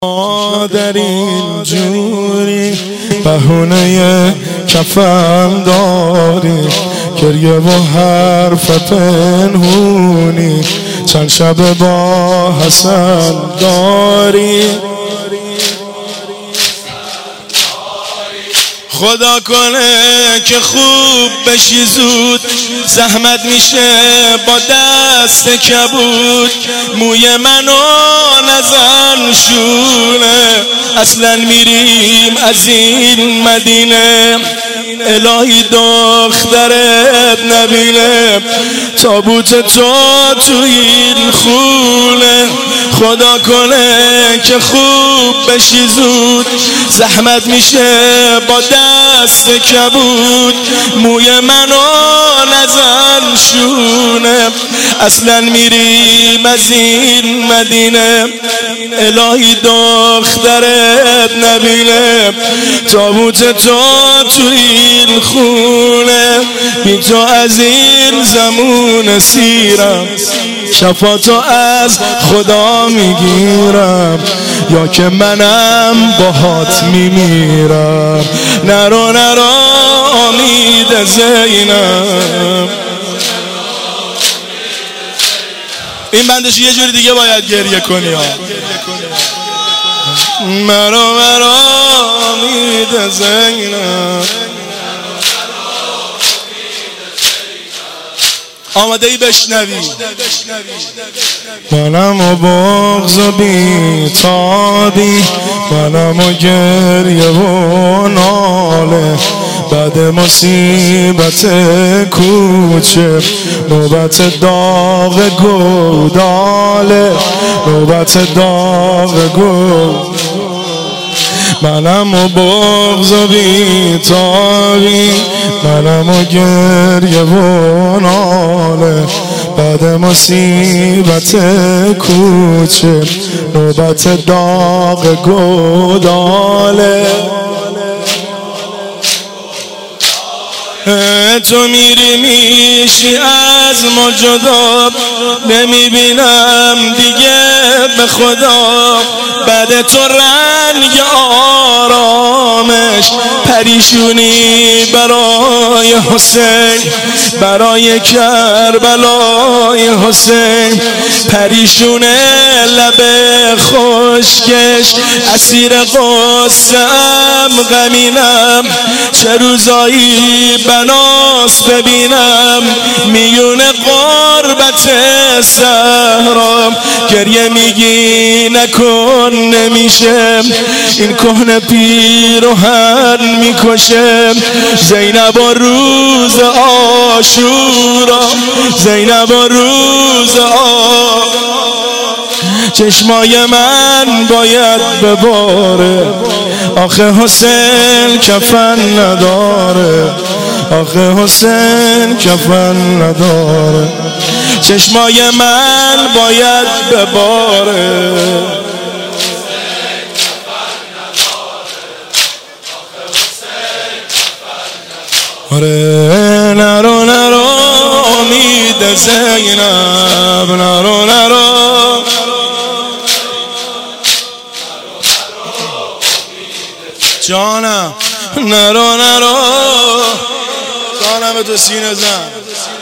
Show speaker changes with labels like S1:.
S1: در این جوری بهونه کفن داری، گریه و حرف پنهونی چند شب با حسن داری. خدا کنه که خوب بشی زود، زحمت میشه با دست کبود، موی منو نزن شونه، اصلا میریم از این مدینه، الهی دخترت نبینه تابوت تو تو این خونه. خدا کنه که خوب بشی زود، زحمت میشه با دست کبود، موی منو نزن شونه، اصلا میریم از این مدینه، الهی دخترت نبینه تابوت تو تو این خونه. بی تو از این زمون سیرم، شفاتو از خدا میگیرم، یا که منم باهات میمیرم. نرو نرو امید زینب. این بندش یه جوری دیگه باید گریه کنی ها. مرو مرو امید زینب. آماده ای بشنوی؟ منم و بغض و بیتابی، منم و گریه و ناله، بعد مصیبت کوچه نوبت داغ گوداله، نوبت داغ گوداله. منم و بغض و بیتابی، منم و گریه و ناله، بعد مصیبت کوچه نوبت داغ گوداله. تو میری میشی از ما جدا، نمیبینم دیگه به خدا، بعد تو رنگ آرامش، پریشونی برای حسین، برای کربلای حسین، پریشونه لب خشکش، اسیر غصه‌ام غمینم، چه روزایی بناس ببینم، میون قربت صحرام، گریه میگی نکن نمیشه، این کهنه پیرهن میکشه، زینب و روز عاشورا، زینب و روز چشمای من باید بباره، آخه حسین کفن نداره، آخه حسین کفن نداره، چشمای من باید بباره. آره نرو نرو امید زینب، نرو نرو جانم، نرو نرو جانم تو سینه زن.